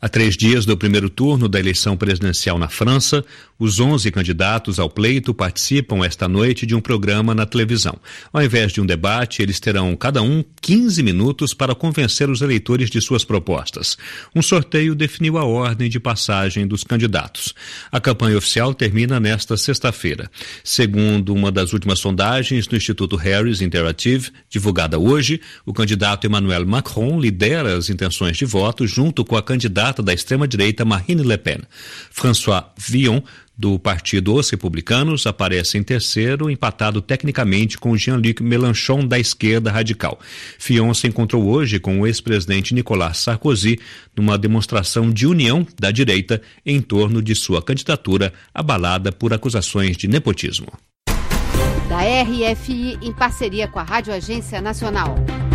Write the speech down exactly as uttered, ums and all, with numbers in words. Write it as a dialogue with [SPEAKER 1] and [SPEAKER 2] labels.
[SPEAKER 1] A três dias do primeiro turno da eleição presidencial na França, os onze candidatos ao pleito participam esta noite de um programa na televisão. Ao invés de um debate, eles terão cada um quinze minutos para convencer os eleitores de suas propostas. Um sorteio definiu a ordem de passagem dos candidatos. A campanha oficial termina nesta sexta-feira. Segundo uma das últimas sondagens do Instituto Harris Interactive, divulgada hoje, o candidato Emmanuel Macron lidera as intenções de voto junto com a candidata da extrema-direita Marine Le Pen. François Fillon, do Partido Os Republicanos, aparece em terceiro, empatado tecnicamente com Jean-Luc Mélenchon, da esquerda radical. Fillon se encontrou hoje com o ex-presidente Nicolas Sarkozy numa demonstração de união da direita em torno de sua candidatura, abalada por acusações de nepotismo.
[SPEAKER 2] Da R F I, em parceria com a Rádio Agência Nacional.